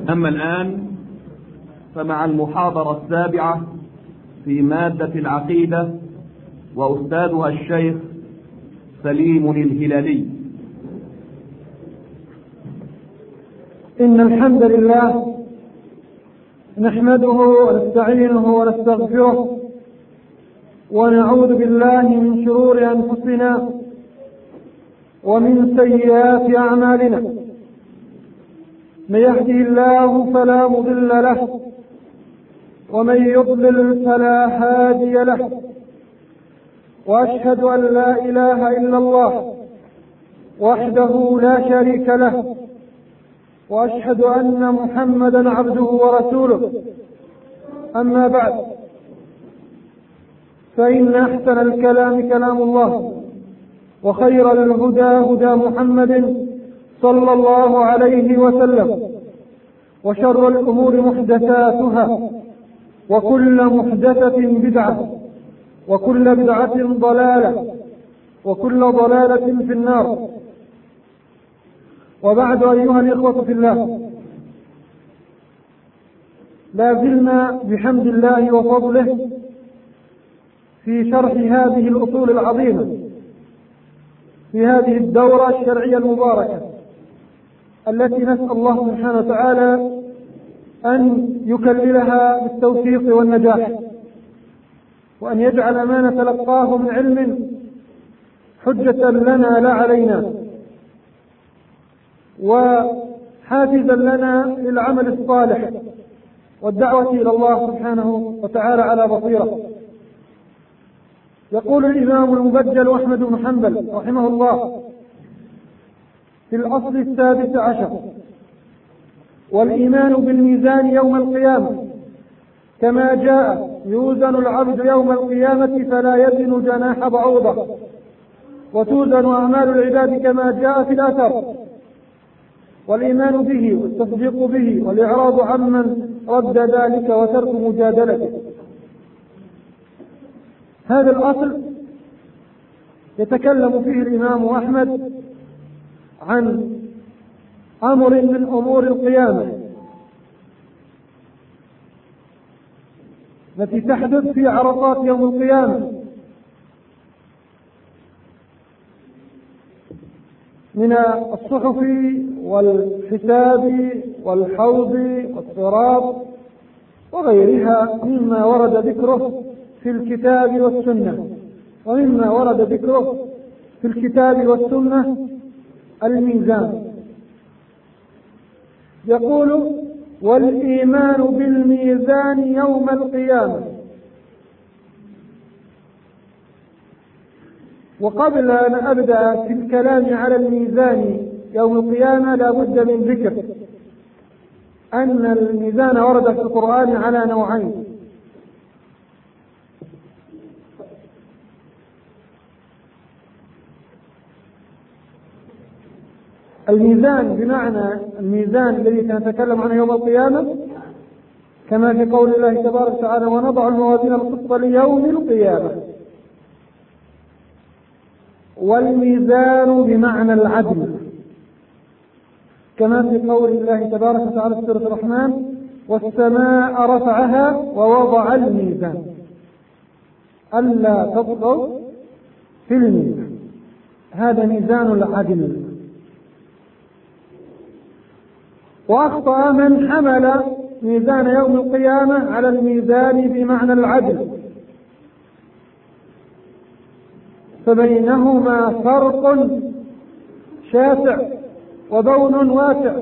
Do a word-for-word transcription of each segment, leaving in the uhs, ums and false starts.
أما الآن فمع المحاضرة السابعة في مادة العقيدة وأستاذها الشيخ سليم الهلالي. إن الحمد لله نحمده ونستعينه ونستغفره ونعوذ بالله من شرور أنفسنا ومن سيئات أعمالنا. من يهده الله فلا مضل له ومن يضلل فلا هادي له، وأشهد أن لا إله إلا الله وحده لا شريك له، وأشهد أن محمدا عبده ورسوله. أما بعد، فإن أحسن الكلام كلام الله، وخير الهدى هدى محمد صلى الله عليه وسلم، وشر الأمور محدثاتها، وكل محدثة بدعة، وكل بدعة ضلالة، وكل ضلالة في النار. وبعد، أيها الإخوة في الله، لا زلنا بحمد الله وفضله في شرح هذه الأصول العظيمة في هذه الدورة الشرعية المباركة، التي نسأل الله سبحانه وتعالى أن يكللها بالتوفيق والنجاح، وأن يجعل ما نتلقاه من علم حجة لنا لا علينا، وحافزا لنا للعمل الصالح والدعوة إلى الله سبحانه وتعالى على بصيرة. يقول الإمام المبجل أحمد بن حنبل رحمه الله في الأصل السادس عشر: والإيمان بالميزان يوم القيامة كما جاء يوزن العبد يوم القيامة فلا يزن جناح بعوضة، وتوزن أعمال العباد كما جاء في الأثر، والإيمان به والتصديق به والإعراض عمن رد ذلك وترك مجادلته. هذا الأصل يتكلم فيه الإمام أحمد عن أمر من أمور القيامة التي تحدث في عرصات يوم القيامة من الصحف والحساب والحوض والصراط وغيرها مما ورد ذكره في الكتاب والسنة. ومما ورد ذكره في الكتاب والسنة الميزان. يقول: والإيمان بالميزان يوم القيامة. وقبل أن أبدأ في الكلام على الميزان يوم القيامة لا بد من ذكر أن الميزان ورد في القرآن على نوعين: الميزان بمعنى الميزان الذي سنتكلم عنه يوم القيامة، كما في قول الله تبارك وتعالى: ونضع الموازين القسط ليوم القيامة. والميزان بمعنى العدل، كما في قول الله تبارك وتعالى في سورة الرحمن: والسماء رفعها ووضع الميزان ألا تطغوا في الميزان. هذا ميزان العدل. وأخطأ من حمل ميزان يوم القيامة على الميزان بمعنى العدل، فبينهما فرق شاسع وبون واسع.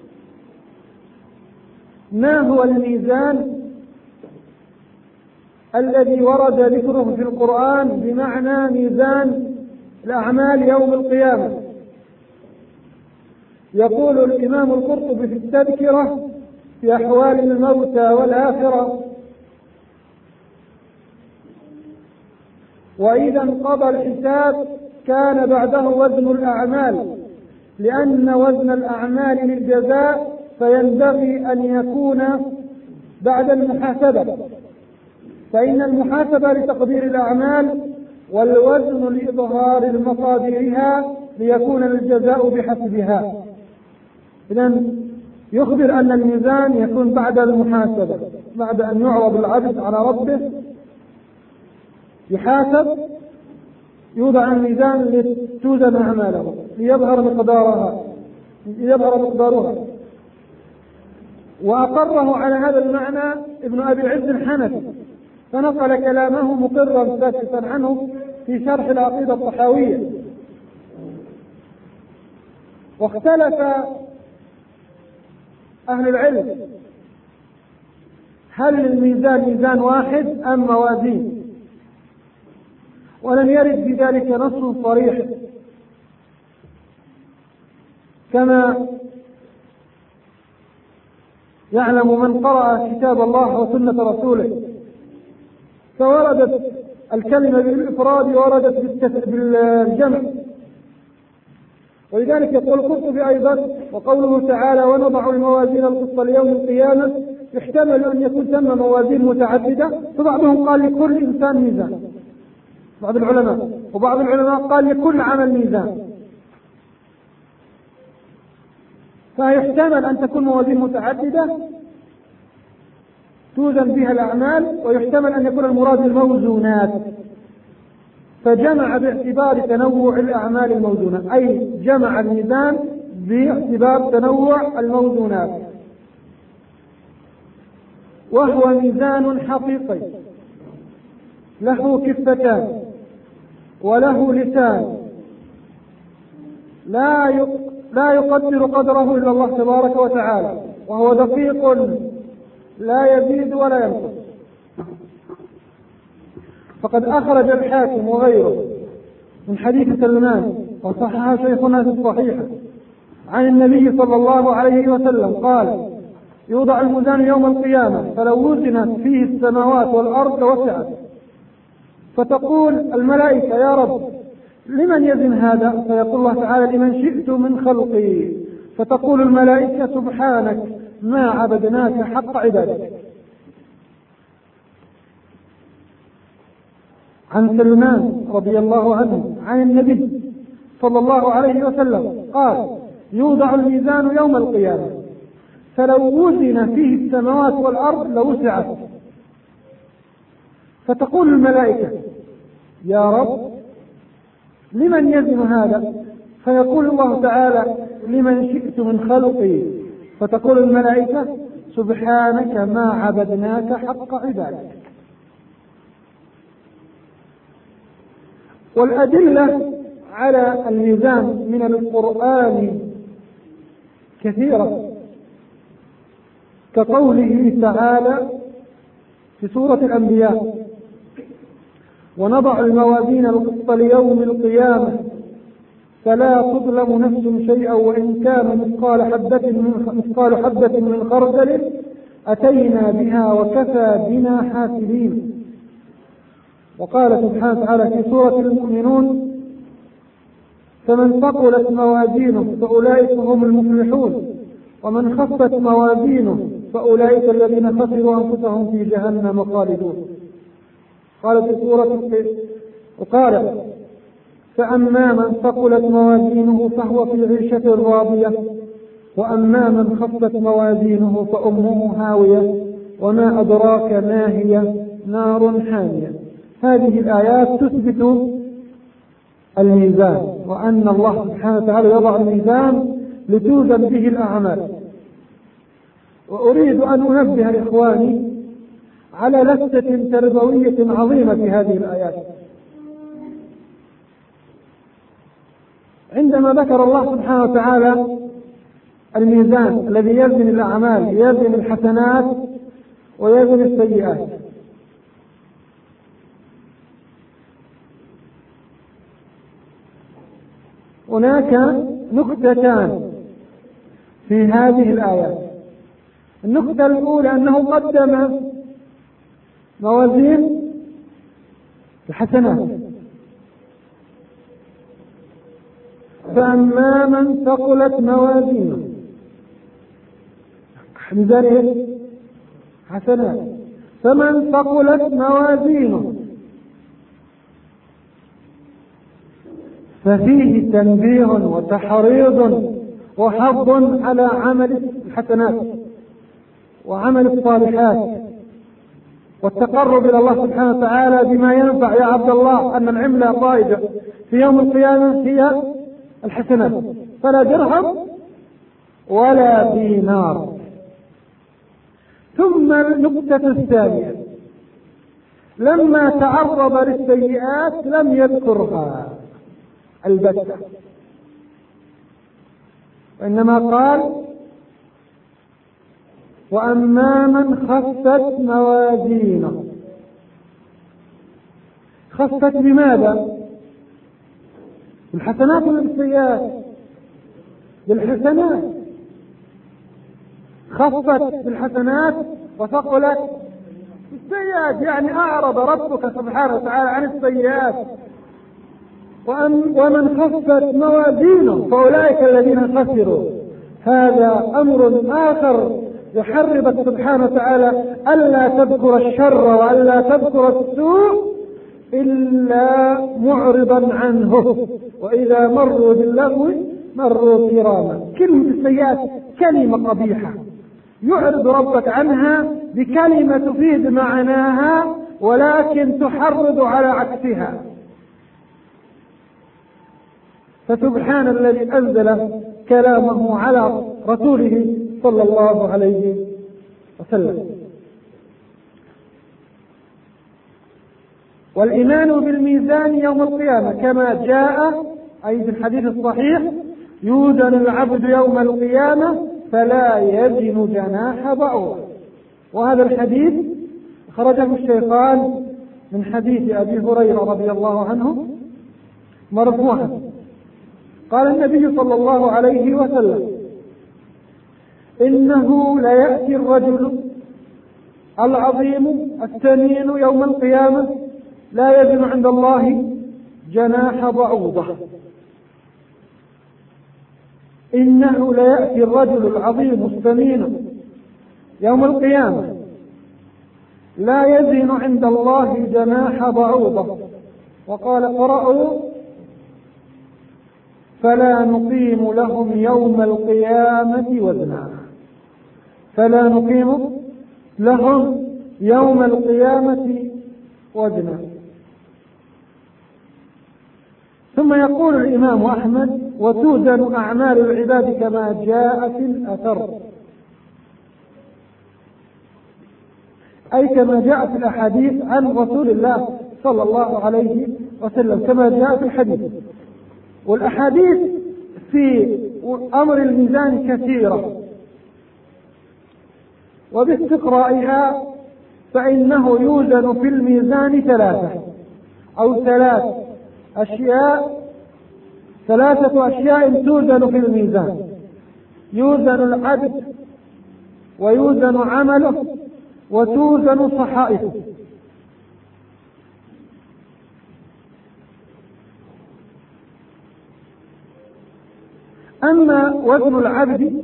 ما هو الميزان الذي ورد ذكره في القرآن بمعنى ميزان الأعمال يوم القيامة؟ يقول الإمام القرطبي في التذكرة في أحوال الموتى والآخرة: وإذا انقضى الحساب كان بعده وزن الأعمال، لأن وزن الأعمال للجزاء، فينبغي أن يكون بعد المحاسبة، فإن المحاسبة لتقدير الأعمال، والوزن لإظهار المصادرها ليكون الجزاء بحسبها. إذن يخبر أن الميزان يكون بعد المحاسبة، بعد أن يعرض العبد على ربه يحاسب، يوضع الميزان لتوزن أعماله ليظهر مقدارها ليظهر مقدارها. وأقره على هذا المعنى ابن أبي العز الحنفي، فنقل كلامه مقرا ساكتا عنه في شرح العقيدة الطحاوية. واختلف أهل العلم هل الميزان ميزان واحد أم موازين، ولم يرد في ذلك نص صريح، كما يعلم من قرأ كتاب الله وسنة رسوله، فوردت الكلمة بالإفراد وردت بالجمع. ولذلك يقول القرطبي أيضا: وقوله تعالى ونضع الموازين القسط ليوم القيامة يحتمل أن يكون ثم موازين متعددة، فبعضهم قال لكل إنسان ميزان، بعض العلماء، وبعض العلماء قال لكل عمل ميزان، فيحتمل أن تكون موازين متعددة توزن بها الأعمال، ويحتمل أن يكون المراد الموزونات، فجمع باعتبار تنوع الأعمال الموزونة، أي جمع الميزان باعتبار تنوع الموزونات. وهو ميزان حقيقي له كفتان وله لسان، لا لا يقدر قدره إلا الله تبارك وتعالى، وهو دقيق لا يزيد ولا ينقص. فقد أخرج الحاكم وغيره من حديث سلمان، وصححه شيخنا في الصحيحة، عن النبي صلى الله عليه وسلم قال: يوضع الميزان يوم القيامة فلو وزنت فيه السماوات والأرض لوسعت، فتقول الملائكة: يا رب لمن يزن هذا؟ فيقول الله تعالى: لمن شئت من خلقي. فتقول الملائكة: سبحانك ما عبدناك حق عبادتك. عن سلمان رضي الله عنه عن النبي صلى الله عليه وسلم قال: يوضع الميزان يوم القيامة فلو وزن فيه السماوات والأرض لوسعت، فتقول الملائكة: يا رب لمن يزن هذا؟ فيقول الله تعالى: لمن شئت من خلقي. فتقول الملائكة: سبحانك ما عبدناك حق عبادتك. والأدلة على الميزان من القرآن كثيرة، كقوله تعالى في سورة الأنبياء: ونضع الموازين القسط ليوم القيامة فلا تظلم نفس شيئا وإن كان مثقال حبة من مثقال حبة من خردل أتينا بها وكفى بنا حاسبين. وقال سبحانه وتعالى في سورة المؤمنون: فمن ثقلت موازينه فأولئك هم المفلحون ومن خفت موازينه فأولئك الذين خسروا أنفسهم في جهنم خالدون. قال في سورة القارعة: فأما من ثقلت موازينه فهو في عيشة راضية وأما من خفت موازينه فأمه هاوية وما أدراك ما هي نار حامية. هذه الآيات تثبت الميزان، وأن الله سبحانه وتعالى يضع الميزان لتوزن به الأعمال. وأريد أن أنبه إخواني على لفتة تربوية عظيمة في هذه الآيات. عندما ذكر الله سبحانه وتعالى الميزان الذي يزن الأعمال، يزن الحسنات ويزن السيئات، هناك نكتتان في هذه الآيات. النكتة الأولى أنه قدم موازين الحسنات، فأما من ثقلت موازينه ميزانه حسنات، فمن ثقلت موازينه ففيه تنبيه وتحريض وحض على عمل الحسنات وعمل الصالحات والتقرب إلى الله سبحانه وتعالى بما ينفع يا عبد الله أن العملة طائفة في يوم القيامة هي الحسنات، فلا درهم ولا دينار. ثم النقطة الثانية، لما تعرض للسيئات لم يذكرها البتة، وإنما قال وأما من خفت موازينه. خفت بماذا؟ بالحسنات ولا بالسيئات؟ بالحسنات. خفت بالحسنات وثقلت بالسيئات، يعني أعرض ربك سبحانه وتعالى عن السيئات. ومن خفت موازينه فأولئك الذين خسروا. هذا أمر آخر يحرضك سبحانه وتعالى ألا تذكر الشر وألا تذكر السوء إلا معرضا عنه، وإذا مروا باللغو مروا كراما. كلمة السيئات كلمة قبيحة يعرض ربك عنها بكلمة تفيد معناها ولكن تحرض على عكسها. فسبحان الذي أنزل كلامه على رسوله صلى الله عليه وسلم. والإيمان بالميزان يوم القيامة كما جاء أي في الحديث الصحيح يوزن العبد يوم القيامة فلا يزن جناح بعوضة. وهذا الحديث خرجه الشيخان من حديث أبي هريرة رضي الله عنه مرفوعا، قال النبي صلى الله عليه وسلم إنه ليأتي الرجل العظيم السمين يوم القيامة لا يزن عند الله جناح بعوضة. إنه ليأتي الرجل العظيم السمين يوم القيامة لا يزن عند الله جناح بعوضة. وقال اقرأوا فلا نقيم لهم يوم القيامة وزنا. فلا نقيم لهم يوم القيامة وزنا. ثم يقول الإمام أحمد وتوزن أعمال العباد كما جاء في الأثر، أي كما جاء في الأحاديث عن رسول الله صلى الله عليه وسلم كما جاء في الحديث. والأحاديث في أمر الميزان كثيرة، وباستقرائها فإنه يوزن في الميزان ثلاثة أو ثلاث أشياء ثلاثة أشياء توزن في الميزان: يوزن العبد ويوزن عمله وتوزن صحائفه. أما وزن العبد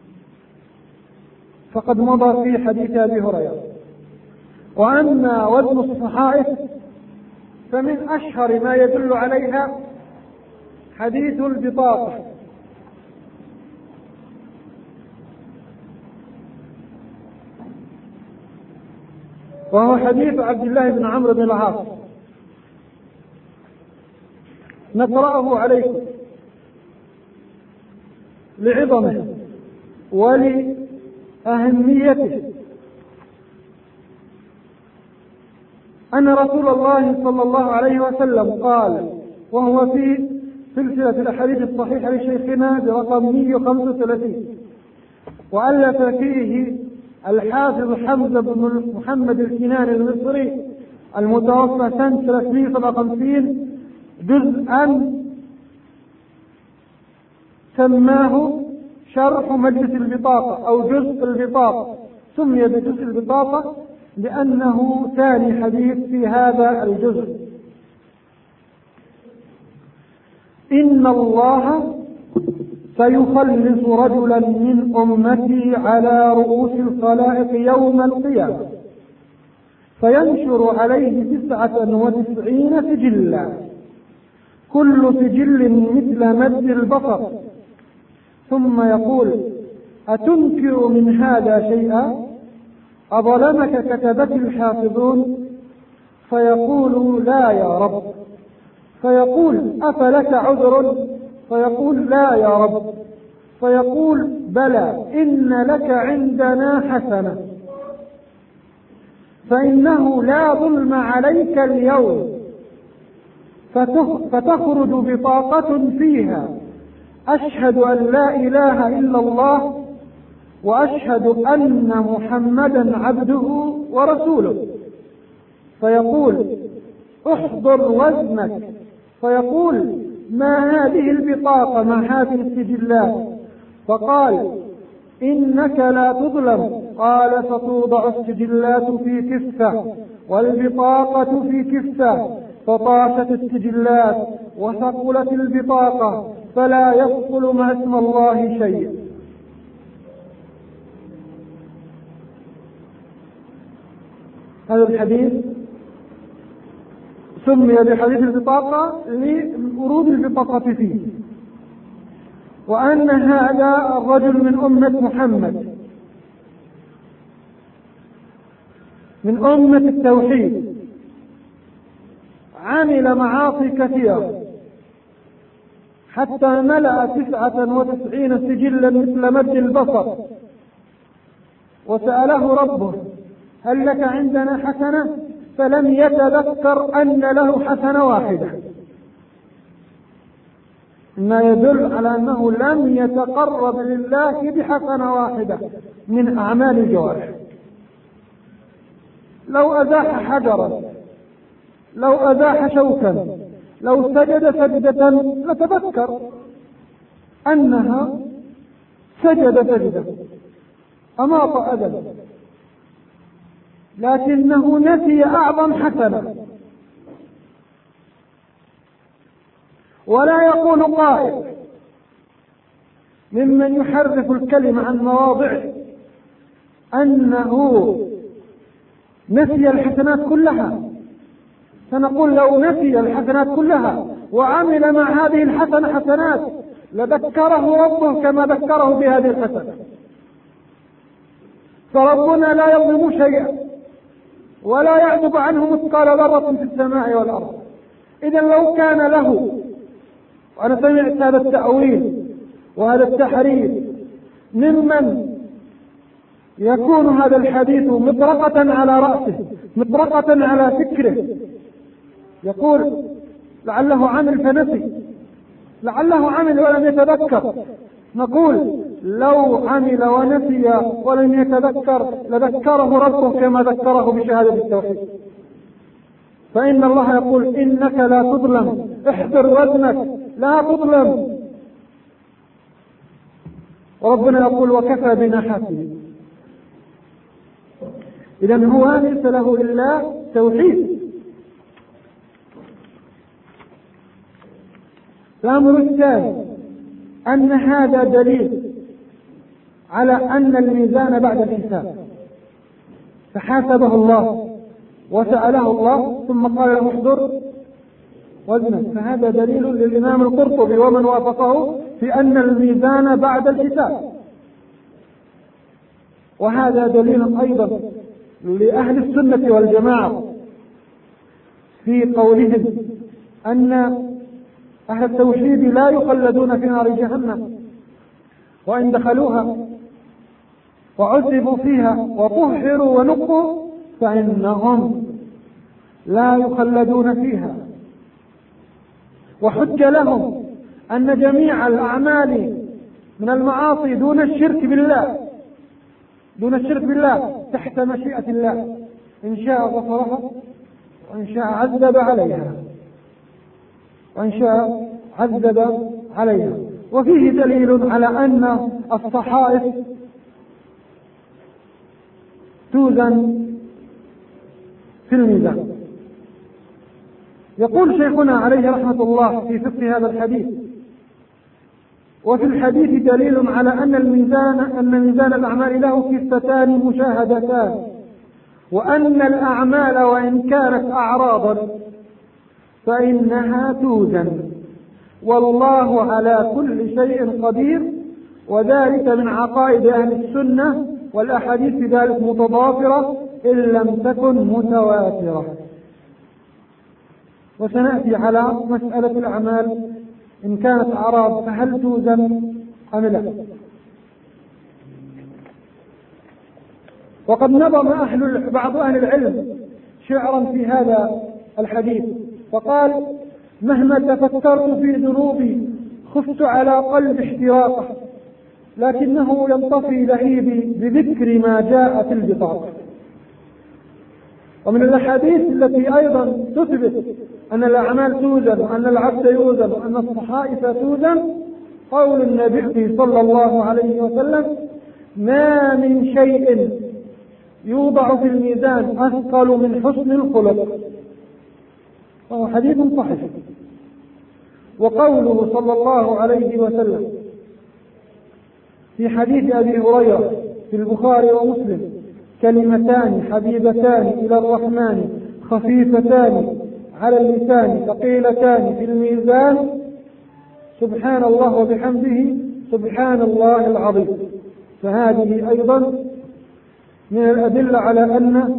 فقد مضى في حديث أبي هريرة، وأما وزن الصحائف فمن أشهر ما يدل عليها حديث البطاقة، وهو حديث عبد الله بن عمرو بن العاص. نقرأه عليكم لعظمه ولأهميته. أن رسول الله صلى الله عليه وسلم قال، وهو في سلسلة الأحاديث الصحيحة لشيخنا برقم مئة وخمسة وثلاثين، وألف فيه الحافظ حمزة بن محمد الكناني المصري المتوفى سنة ثلاثمئة وسبعة وخمسين جزءا سماه شرح مجلس البطاقة أو جزء البطاقة. سمي بجزء البطاقة لأنه ثاني حديث في هذا الجزء. إن الله سيخلص رجلا من أمتي على رؤوس الخلائق يوم القيامة فينشر عليه تسعة وتسعين سجلا كل سجل مثل مد البصر، ثم يقول أتنكر من هذا شيئا؟ أظلمك كتبت الحافظون؟ فيقول لا يا رب. فيقول أفلك عذر؟ فيقول لا يا رب. فيقول بلى، إن لك عندنا حسنة، فإنه لا ظلم عليك اليوم. فتخرج بطاقة فيها أشهد أن لا إله إلا الله وأشهد أن محمدا عبده ورسوله. فيقول احضر وزنك. فيقول ما هذه البطاقة، ما هذه السجلات؟ فقال إنك لا تظلم. قال فتوضع السجلات في كفة والبطاقة في كفة، فطاشت السجلات وثقلت البطاقة، فلا يثقل مع اسم الله شيء. هذا الحديث سمي بحديث البطاقة لورود البطاقة فيه، وأن هذا الرجل من أمة محمد، من أمة التوحيد، عمل معاصي كثيرة حتى ملأ تسعة وتسعين سجلا مثل مد البصر، وسأله ربه هل لك عندنا حسنة؟ فلم يتذكر أن له حسنة واحدة، ما يدل على أنه لم يتقرب لله بحسنة واحدة من أعمال الجوارح. لو أزاح حجرا، لو أزاح شوكا، لو سجد سجدة لتذكر أنها سجد سجدة، أماط أذى، لكنه نسي أعظم حسنة. ولا يقول قائل ممن يحرف الكلمة عن مواضعه أنه نسي الحسنات كلها، فنقول لو نسي الحسنات كلها وعمل مع هذه الحسنة حسنات لذكره ربه كما ذكره بهذه الحسنة. فربنا لا يظلم شيئا ولا يعزب عنه مثقال ذرة في السماء والأرض. إذا لو كان له، وأنا سمعت هذا التأويل وهذا التحريف ممن يكون هذا الحديث مطرقة على رأسه، مطرقة على فكره، يقول لعله عمل فنسي، لعله عمل ولم يتذكر. نقول لو عمل ونسي ولم يتذكر لذكره ربه كما ذكره بشهادة التوحيد. فإن الله يقول إنك لا تظلم، احضر وزنك، لا تظلم. وربنا يقول وكفى بنا حاسبين. إذن هو ليس له إلا توحيد. الأمر الثاني أن هذا دليل على أن الميزان بعد الحساب، فحاسبه الله وسأله الله ثم قال له احضر وزنك. فهذا دليل للإمام القرطبي ومن وافقه في أن الميزان بعد الحساب. وهذا دليل أيضا لأهل السنة والجماعة في قولهم أن أهل التوحيد لا يخلدون في نار جهنم، وإن دخلوها وعذبوا فيها وطهروا ونقوا فإنهم لا يخلدون فيها. وحج لهم أن جميع الأعمال من المعاصي دون الشرك بالله دون الشرك بالله تحت مشيئة الله، إن شاء غفرها وإن شاء عذب عليها وإن شاء عذب عليها. وفيه دليل على أن الصحائف توزن في الميزان. يقول شيخنا عليه رحمة الله في فقه هذا الحديث: وفي الحديث دليل على أن الميزان أن ميزان الأعمال له كفتان مشاهدتان، وأن الأعمال وإن كانت أعراضا فإنها توزن، والله على كل شيء قدير، وذلك من عقائد أهل السنة، والأحاديث في ذلك متضافرة إن لم تكن متواترة. وسنأتي على مسألة الأعمال إن كانت أعراض فهل توزن أم لا. وقد نظم أهل بعض أهل العلم شعرا في هذا الحديث فقال: مهما تفكرت في ذنوبي خفت على قلب احتراقه، لكنه ينطفي لهيبي بذكر ما جاء في البطاقة. ومن الأحاديث التي أيضا تثبت أن الأعمال توزن وأن العبد يوزن وأن الصحائف توزن قول النبي صلى الله عليه وسلم: ما من شيء يوضع في الميزان أثقل من حسن الخلق، وهو حديث صحيح. وقوله صلى الله عليه وسلم في حديث أبي هريرة في البخاري ومسلم: كلمتان حبيبتان إلى الرحمن خفيفتان على اللسان ثقيلتان في الميزان سبحان الله وبحمده سبحان الله العظيم. فهذه أيضا من الأدلة على أن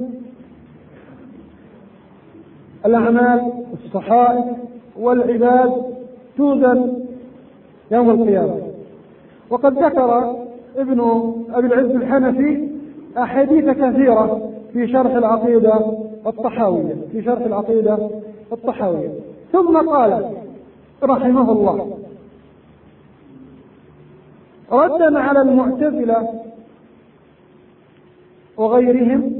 الأعمال الصحائف والعباد توزن يوم القيامة. وقد ذكر ابن أبي العز الحنفي أحاديث كثيرة في شرح العقيدة الطحاوية في شرح العقيدة الطحاوية ثم قال رحمه الله ردا على المعتزلة وغيرهم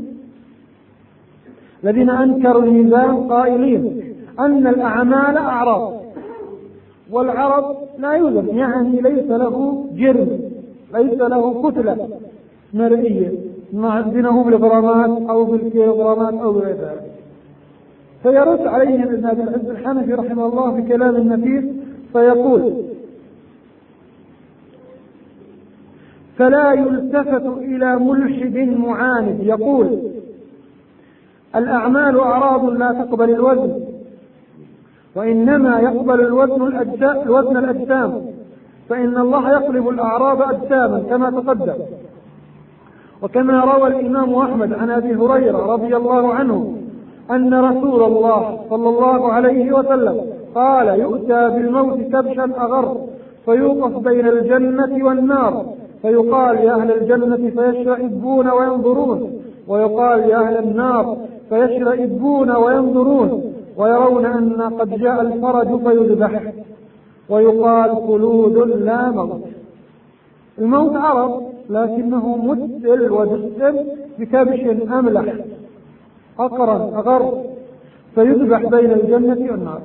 الذين أنكروا الميزان قائلين أن الأعمال أعراض والعرض لا يوزن، يعني ليس له جرم، ليس له كتلة مرئية معدنه بالغرامات أو بالكيلوغرامات أو غير ذلك. فيرد عليهم ابن أبي العز الحنفي رحمه الله بكلام نفيس فيقول: فلا يلتفت إلى ملحد معاند يقول الأعمال أعراض لا تقبل الوزن، وإنما يقبل الوزن الأجسام, الوزن الأجسام فإن الله يقلب الأعراض أجساما كما تقدم. وكما روى الإمام أحمد عن أبي هريرة رضي الله عنه أن رسول الله صلى الله عليه وسلم قال: يؤتى بالموت كبشا أغر فيوقف بين الجنة والنار فيقال يا أهل الجنة فيشرئبون وينظرون، ويقال يا أهل النار فيشرئبون وينظرون، ويرون أن قد جاء الفرج فيذبح، ويقال خلود لا موت. الموت عرض لكنه مسل ودسم بكبش أملح أقرن أغر فيذبح بين الجنة والنار.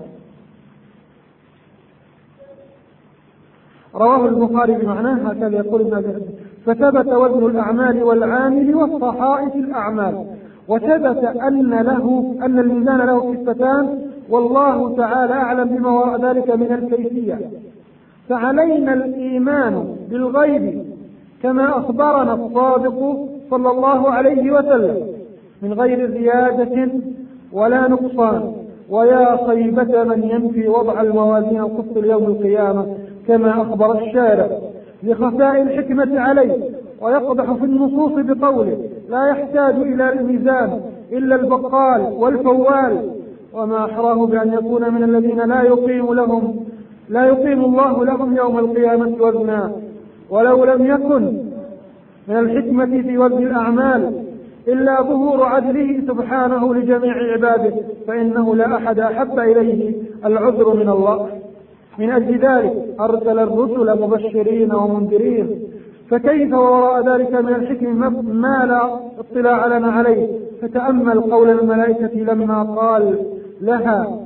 رواه البخاري بمعناه هكذا يقول ابن أبي حاتم: فثبت وزن الأعمال والعامل والصحائف الأعمال، وثبت أن له أن الميزان له كفتان، والله تعالى أعلم بما وراء ذلك من الكيفية. فعلينا الإيمان بالغيب كما أخبرنا الصادق صلى الله عليه وسلم من غير زيادة ولا نقصان. ويا خيبة من ينفي وضع الموازين القسط ليوم القيامة كما أخبر الشارع لخفاء الحكمة عليه، ويقضح في النصوص بقوله: لا يحتاج إلى الميزان إلا البقال والفوال. وما أحراه بأن يكون من الذين لا يقيم لهم لا يقيم الله لهم يوم القيامة وزنا. ولو لم يكن من الحكمة في وزن الأعمال إلا ظهور عدله سبحانه لجميع عباده، فإنه لا أحد أحب إليه العذر من الله. من أجل ذلك أرسل الرسل مبشرين ومنذرين، فكيف وراء ذلك من الحكم ما لا اطلاع لنا عليه. فتأمل قول الملائكة لما قال لها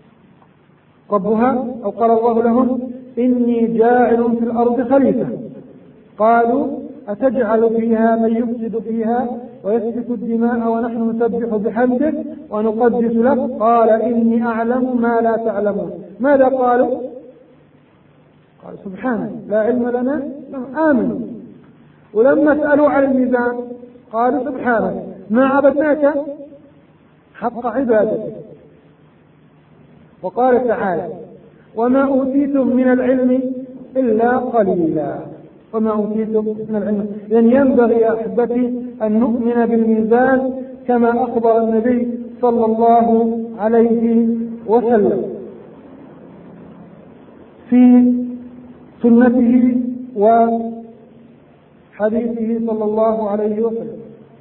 ربها أو قال الله لهم: إني جاعل في الأرض خليفة. قالوا: أتجعل فيها من يفسد فيها ويسفك الدماء ونحن نسبح بحمدك ونقدس لك؟ قال: إني أعلم ما لا تعلمون. ماذا قالوا؟ قال سبحانه لا علم لنا، آمنوا. ولما سألوا عن الميزان قالوا سبحانه ما عبدناك حق عبادتك. وقال تعالى: وما أوتيتم من العلم إلا قليلا. وما أوتيتم من العلم. إذن ينبغي يا أحبتي أن نؤمن بالميزان كما أخبر النبي صلى الله عليه وسلم في سنته وحديثه صلى الله عليه وسلم.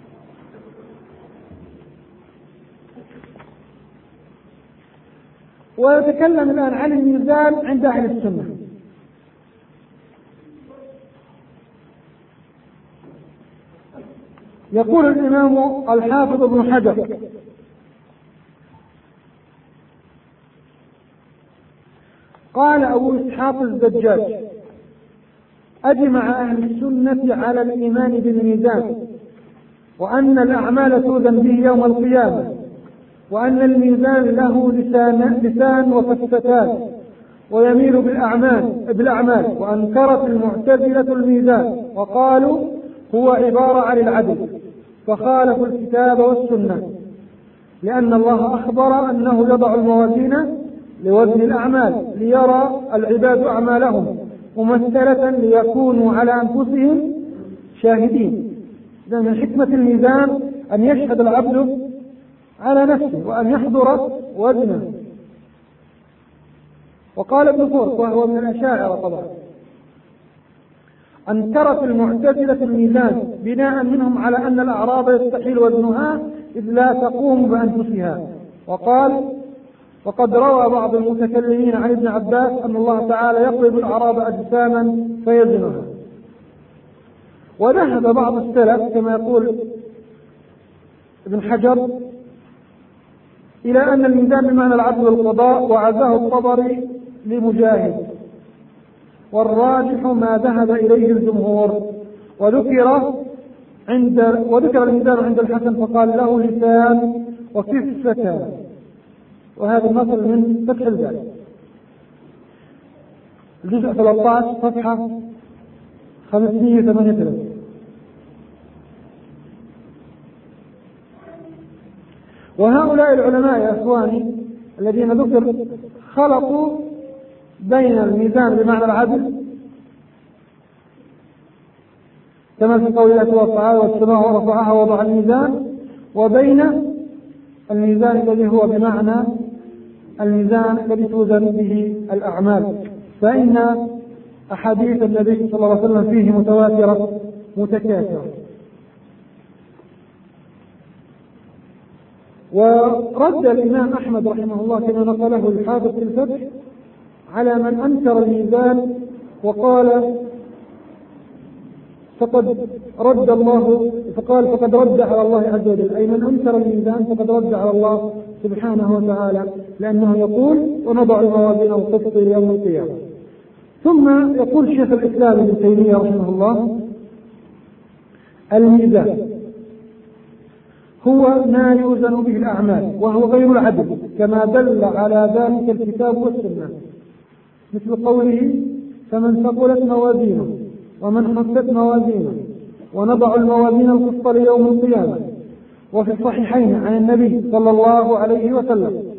ويتكلم الآن عن الميزان عند أهل السنة. يقول الإمام الحافظ ابن حجر: قال أبو إسحاق الزجاج: أجمع أهل السنة على الإيمان بالميزان، وأن الأعمال توزن به يوم القيامة، وأن الميزان له لسان, لسان وفتفتان ويميل بالأعمال, بالأعمال وأنكرت المعتزلة الميزان وقالوا هو عبارة عن العدل، فخالفوا الكتاب والسنة، لأن الله أخبر أنه يضع الموازين لوزن الأعمال ليرى العباد أعمالهم ممثلة ليكونوا على أنفسهم شاهدين. إذن من حكمة الميزان أن يشهد العبد على نفسه وأن يحضر وزنه. وقال ابن فرق وهو من الأشاعرة طبعا: أنكرت المعتزلة الميزان بناء منهم على أن الأعراض يستحيل وزنها إذ لا تقوم بأنفسها. وقال: وقد روى بعض المتكلمين عن ابن عباس أن الله تعالى يقلب الأعراض أجساما فيزنها. وذهب بعض السلف كما يقول ابن حجر إلى أن الميزان بمعنى العدل والقضاء، وعزاه الطبري لمجاهد، والراجح ما ذهب إليه الجمهور. وذكر عند وذكر الميزان عند الحسن فقال له لسان وكفتان، وهذا النصر من فتح الباري الجزء ثلاثة عشر صفحة خمسمائة وثمانية وثلاثين. وهؤلاء العلماء يا إخواني الذين ذكر خلطوا بين الميزان بمعنى العدل كما في قول الله توفى والسماء ورفعها ووضع الميزان، وبين الميزان الذي هو بمعنى الميزان الذي توزن به الأعمال. فإن أحاديث النبي صلى الله عليه وسلم فيه متواترة متكاثرة. ورد الإمام أحمد رحمه الله كما نقله الحافظ في الفتح على من أنكر الميزان وقال فقد رد الله فقال فقد رد على الله عز وجل، أي من أنكر الميزان فقد رد على الله سبحانه وتعالى، لأنه يقول ونضع الموازين القسط ليوم القيامة. ثم يقول شيخ الإسلام ابن تيمية رحمه الله: الميزان هو ما يوزن به الأعمال وهو غير العدل، كما دل على ذلك الكتاب والسنة، مثل قوله: فمن ثقلت موازينه ومن خفت موازينه ونضع الموازين القسط ليوم القيامة. وفي الصحيحين عن النبي صلى الله عليه وسلم